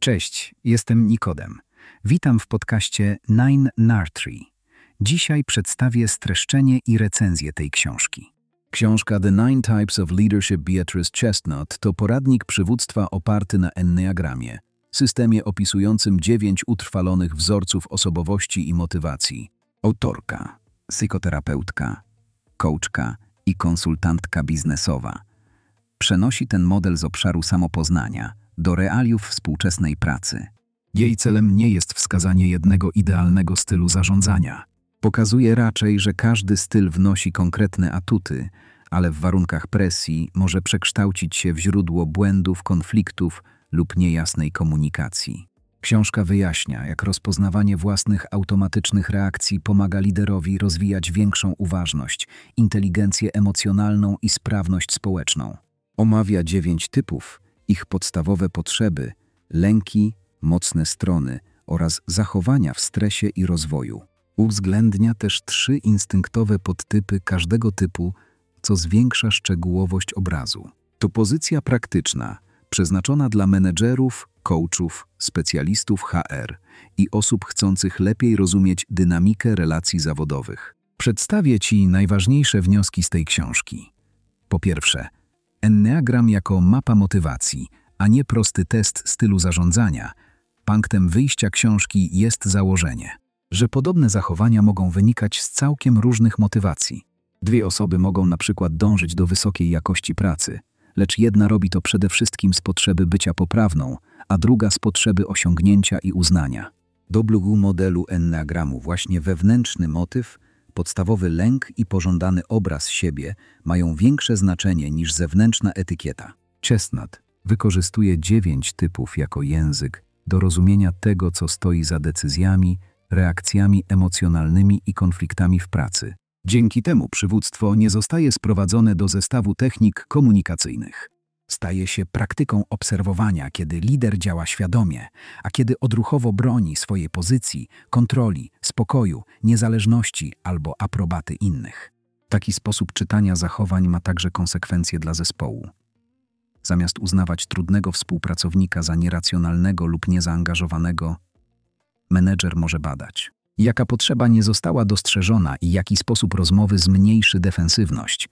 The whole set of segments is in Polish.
Cześć, jestem Nikodem. Witam w podcaście Nine Nartree. Dzisiaj przedstawię streszczenie i recenzję tej książki. Książka The Nine Types of Leadership Beatrice Chestnut to poradnik przywództwa oparty na enneagramie, systemie opisującym 9 utrwalonych wzorców osobowości i motywacji. Autorka, psychoterapeutka, coachka i konsultantka biznesowa. Przenosi ten model z obszaru samopoznania do realiów współczesnej pracy. Jej celem nie jest wskazanie jednego idealnego stylu zarządzania. Pokazuje raczej, że każdy styl wnosi konkretne atuty, ale w warunkach presji może przekształcić się w źródło błędów, konfliktów lub niejasnej komunikacji. Książka wyjaśnia, jak rozpoznawanie własnych automatycznych reakcji pomaga liderowi rozwijać większą uważność, inteligencję emocjonalną i sprawność społeczną. Omawia 9 typów, ich podstawowe potrzeby, lęki, mocne strony oraz zachowania w stresie i rozwoju. Uwzględnia też 3 instynktowe podtypy każdego typu, co zwiększa szczegółowość obrazu. To pozycja praktyczna, przeznaczona dla menedżerów, coachów, specjalistów HR i osób chcących lepiej rozumieć dynamikę relacji zawodowych. Przedstawię Ci najważniejsze wnioski z tej książki. Po pierwsze, enneagram jako mapa motywacji, a nie prosty test stylu zarządzania. Punktem wyjścia książki jest założenie, że podobne zachowania mogą wynikać z całkiem różnych motywacji. 2 osoby mogą na przykład dążyć do wysokiej jakości pracy, lecz jedna robi to przede wszystkim z potrzeby bycia poprawną, a druga z potrzeby osiągnięcia i uznania. Dobór modelu enneagramu właśnie wewnętrzny motyw, podstawowy lęk i pożądany obraz siebie mają większe znaczenie niż zewnętrzna etykieta. Chestnut wykorzystuje 9 typów jako język do rozumienia tego, co stoi za decyzjami, reakcjami emocjonalnymi i konfliktami w pracy. Dzięki temu przywództwo nie zostaje sprowadzone do zestawu technik komunikacyjnych. Staje się praktyką obserwowania, kiedy lider działa świadomie, a kiedy odruchowo broni swojej pozycji, kontroli, spokoju, niezależności albo aprobaty innych. Taki sposób czytania zachowań ma także konsekwencje dla zespołu. Zamiast uznawać trudnego współpracownika za nieracjonalnego lub niezaangażowanego, menedżer może badać, jaka potrzeba nie została dostrzeżona i jaki sposób rozmowy zmniejszy defensywność.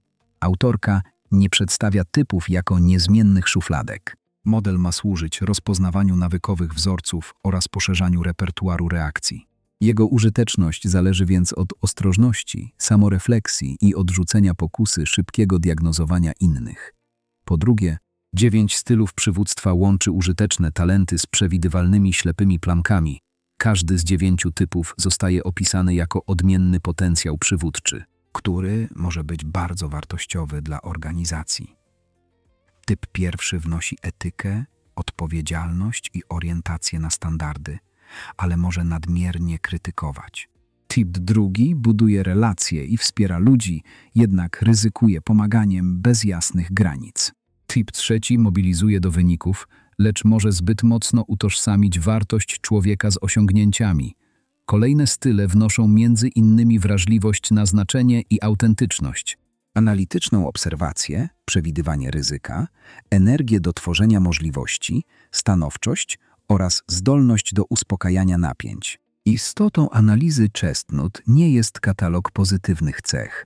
Autorka nie przedstawia typów jako niezmiennych szufladek. Model ma służyć rozpoznawaniu nawykowych wzorców oraz poszerzaniu repertuaru reakcji. Jego użyteczność zależy więc od ostrożności, samorefleksji i odrzucenia pokusy szybkiego diagnozowania innych. Po drugie, 9 stylów przywództwa łączy użyteczne talenty z przewidywalnymi ślepymi plamkami. Każdy z 9 typów zostaje opisany jako odmienny potencjał przywódczy, który może być bardzo wartościowy dla organizacji. Typ pierwszy wnosi etykę, odpowiedzialność i orientację na standardy, ale może nadmiernie krytykować. Typ drugi buduje relacje i wspiera ludzi, jednak ryzykuje pomaganiem bez jasnych granic. Typ trzeci mobilizuje do wyników, lecz może zbyt mocno utożsamić wartość człowieka z osiągnięciami. Kolejne style wnoszą między innymi wrażliwość na znaczenie i autentyczność, analityczną obserwację, przewidywanie ryzyka, energię do tworzenia możliwości, stanowczość oraz zdolność do uspokajania napięć. Istotą analizy Chestnut nie jest katalog pozytywnych cech.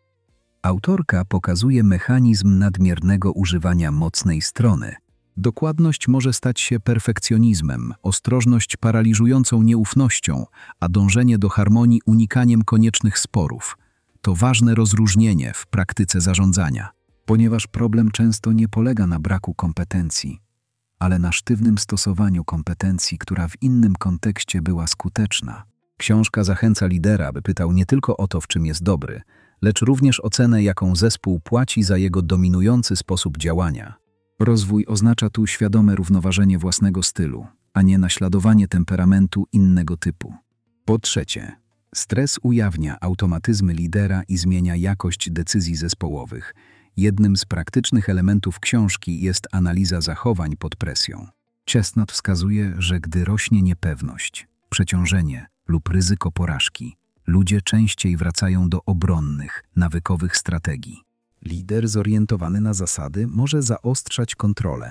Autorka pokazuje mechanizm nadmiernego używania mocnej strony. Dokładność może stać się perfekcjonizmem, ostrożność paraliżującą nieufnością, a dążenie do harmonii unikaniem koniecznych sporów. To ważne rozróżnienie w praktyce zarządzania, ponieważ problem często nie polega na braku kompetencji, ale na sztywnym stosowaniu kompetencji, która w innym kontekście była skuteczna. Książka zachęca lidera, by pytał nie tylko o to, w czym jest dobry, lecz również o cenę, jaką zespół płaci za jego dominujący sposób działania. Rozwój oznacza tu świadome równoważenie własnego stylu, a nie naśladowanie temperamentu innego typu. Po trzecie, stres ujawnia automatyzmy lidera i zmienia jakość decyzji zespołowych. Jednym z praktycznych elementów książki jest analiza zachowań pod presją. Chestnut wskazuje, że gdy rośnie niepewność, przeciążenie lub ryzyko porażki, ludzie częściej wracają do obronnych, nawykowych strategii. Lider zorientowany na zasady może zaostrzać kontrolę,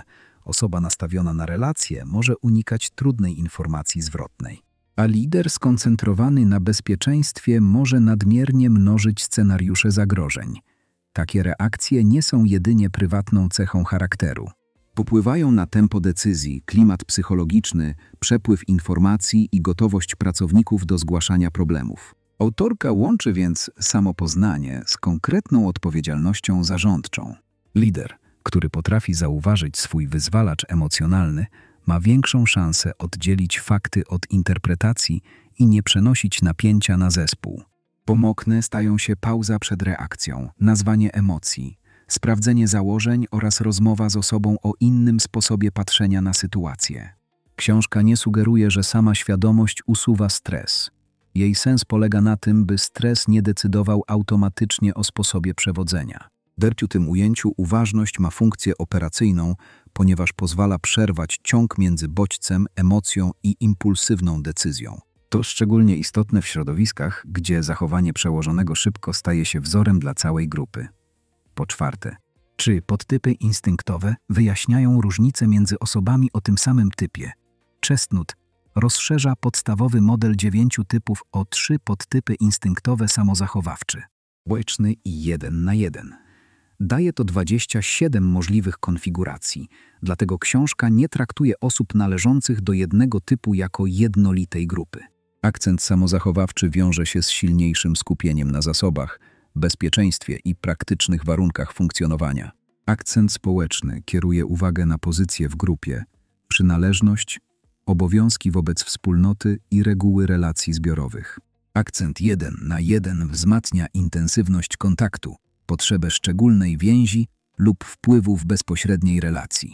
Osoba nastawiona na relacje może unikać trudnej informacji zwrotnej, a lider skoncentrowany na bezpieczeństwie może nadmiernie mnożyć scenariusze zagrożeń. Takie reakcje nie są jedynie prywatną cechą charakteru. Popływają na tempo decyzji, klimat psychologiczny, przepływ informacji i gotowość pracowników do zgłaszania problemów. Autorka łączy więc samopoznanie z konkretną odpowiedzialnością zarządczą. Lider, który potrafi zauważyć swój wyzwalacz emocjonalny, ma większą szansę oddzielić fakty od interpretacji i nie przenosić napięcia na zespół. Pomocne stają się pauza przed reakcją, nazwanie emocji, sprawdzenie założeń oraz rozmowa z osobą o innym sposobie patrzenia na sytuację. Książka nie sugeruje, że sama świadomość usuwa stres. Jej sens polega na tym, by stres nie decydował automatycznie o sposobie przewodzenia. W tym ujęciu uważność ma funkcję operacyjną, ponieważ pozwala przerwać ciąg między bodźcem, emocją i impulsywną decyzją. To szczególnie istotne w środowiskach, gdzie zachowanie przełożonego szybko staje się wzorem dla całej grupy. Po czwarte, czy podtypy instynktowe wyjaśniają różnice między osobami o tym samym typie? Chestnut rozszerza podstawowy model 9 typów o 3 podtypy instynktowe samozachowawczy. Społeczny i 1 na 1. Daje to 27 możliwych konfiguracji, dlatego książka nie traktuje osób należących do jednego typu jako jednolitej grupy. Akcent samozachowawczy wiąże się z silniejszym skupieniem na zasobach, bezpieczeństwie i praktycznych warunkach funkcjonowania. Akcent społeczny kieruje uwagę na pozycję w grupie, przynależność, obowiązki wobec wspólnoty i reguły relacji zbiorowych. Akcent 1 na 1 wzmacnia intensywność kontaktu, potrzebę szczególnej więzi lub wpływu w bezpośredniej relacji.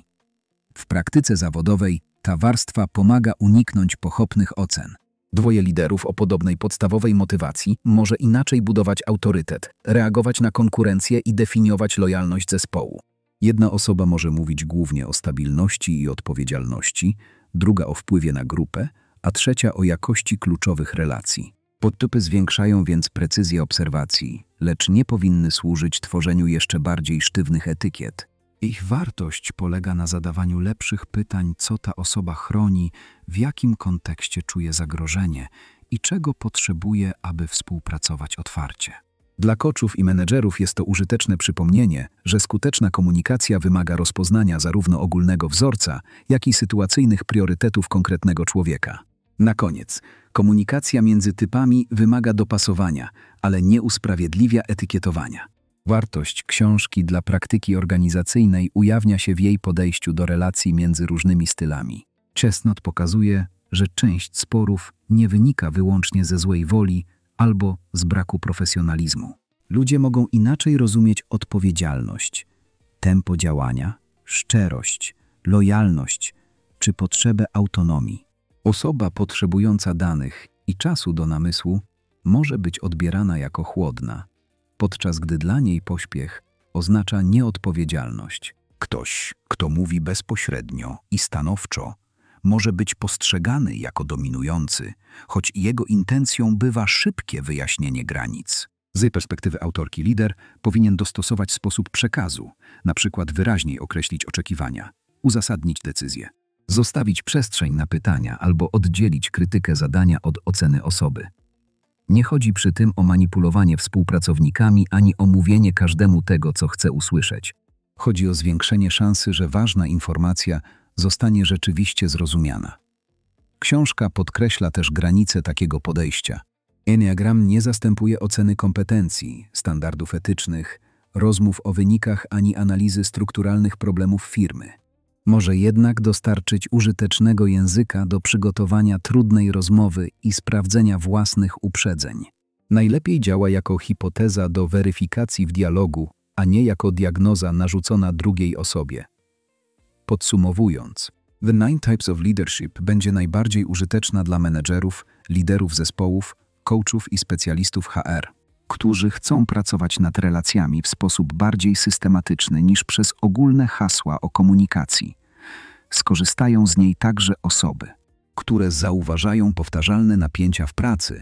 W praktyce zawodowej ta warstwa pomaga uniknąć pochopnych ocen. Dwoje liderów o podobnej podstawowej motywacji może inaczej budować autorytet, reagować na konkurencję i definiować lojalność zespołu. Jedna osoba może mówić głównie o stabilności i odpowiedzialności, druga o wpływie na grupę, a trzecia o jakości kluczowych relacji. Podtypy zwiększają więc precyzję obserwacji, lecz nie powinny służyć tworzeniu jeszcze bardziej sztywnych etykiet. Ich wartość polega na zadawaniu lepszych pytań, co ta osoba chroni, w jakim kontekście czuje zagrożenie i czego potrzebuje, aby współpracować otwarcie. Dla coachów i menedżerów jest to użyteczne przypomnienie, że skuteczna komunikacja wymaga rozpoznania zarówno ogólnego wzorca, jak i sytuacyjnych priorytetów konkretnego człowieka. Na koniec, komunikacja między typami wymaga dopasowania, ale nie usprawiedliwia etykietowania. Wartość książki dla praktyki organizacyjnej ujawnia się w jej podejściu do relacji między różnymi stylami. Chestnut pokazuje, że część sporów nie wynika wyłącznie ze złej woli albo z braku profesjonalizmu. Ludzie mogą inaczej rozumieć odpowiedzialność, tempo działania, szczerość, lojalność czy potrzebę autonomii. Osoba potrzebująca danych i czasu do namysłu może być odbierana jako chłodna, podczas gdy dla niej pośpiech oznacza nieodpowiedzialność. Ktoś, kto mówi bezpośrednio i stanowczo, może być postrzegany jako dominujący, choć jego intencją bywa szybkie wyjaśnienie granic. Z perspektywy autorki lider powinien dostosować sposób przekazu, na przykład wyraźniej określić oczekiwania, uzasadnić decyzję, zostawić przestrzeń na pytania albo oddzielić krytykę zadania od oceny osoby. Nie chodzi przy tym o manipulowanie współpracownikami ani o mówienie każdemu tego, co chce usłyszeć. Chodzi o zwiększenie szansy, że ważna informacja zostanie rzeczywiście zrozumiana. Książka podkreśla też granice takiego podejścia. Enneagram nie zastępuje oceny kompetencji, standardów etycznych, rozmów o wynikach ani analizy strukturalnych problemów firmy. Może jednak dostarczyć użytecznego języka do przygotowania trudnej rozmowy i sprawdzenia własnych uprzedzeń. Najlepiej działa jako hipoteza do weryfikacji w dialogu, a nie jako diagnoza narzucona drugiej osobie. Podsumowując, The 9 Types of Leadership będzie najbardziej użyteczna dla menedżerów, liderów zespołów, coachów i specjalistów HR, którzy chcą pracować nad relacjami w sposób bardziej systematyczny niż przez ogólne hasła o komunikacji. Skorzystają z niej także osoby, które zauważają powtarzalne napięcia w pracy,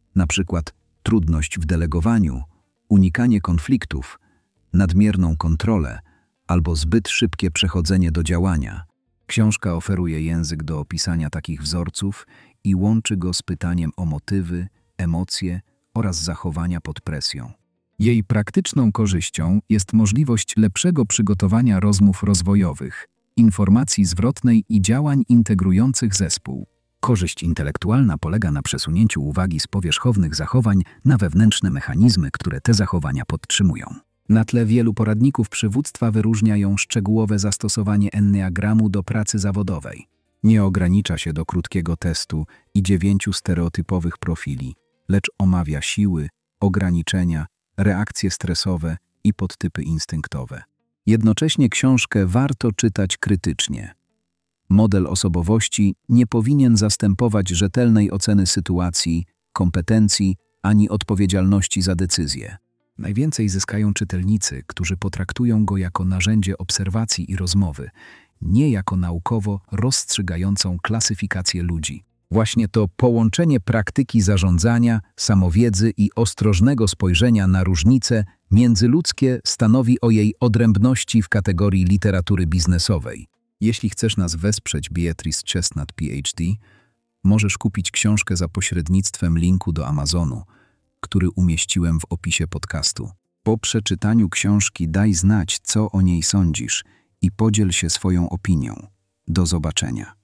np. trudność w delegowaniu, unikanie konfliktów, nadmierną kontrolę albo zbyt szybkie przechodzenie do działania. Książka oferuje język do opisania takich wzorców i łączy go z pytaniem o motywy, emocje oraz zachowania pod presją. Jej praktyczną korzyścią jest możliwość lepszego przygotowania rozmów rozwojowych, informacji zwrotnej i działań integrujących zespół. Korzyść intelektualna polega na przesunięciu uwagi z powierzchownych zachowań na wewnętrzne mechanizmy, które te zachowania podtrzymują. Na tle wielu poradników przywództwa wyróżnia ją szczegółowe zastosowanie enneagramu do pracy zawodowej. Nie ogranicza się do krótkiego testu i 9 stereotypowych profili, lecz omawia siły, ograniczenia, reakcje stresowe i podtypy instynktowe. Jednocześnie książkę warto czytać krytycznie. Model osobowości nie powinien zastępować rzetelnej oceny sytuacji, kompetencji ani odpowiedzialności za decyzje. Najwięcej zyskają czytelnicy, którzy potraktują go jako narzędzie obserwacji i rozmowy, nie jako naukowo rozstrzygającą klasyfikację ludzi. Właśnie to połączenie praktyki zarządzania, samowiedzy i ostrożnego spojrzenia na różnice międzyludzkie stanowi o jej odrębności w kategorii literatury biznesowej. Jeśli chcesz nas wesprzeć, Beatrice Chestnut, PhD, możesz kupić książkę za pośrednictwem linku do Amazonu, który umieściłem w opisie podcastu. Po przeczytaniu książki daj znać, co o niej sądzisz i podziel się swoją opinią. Do zobaczenia.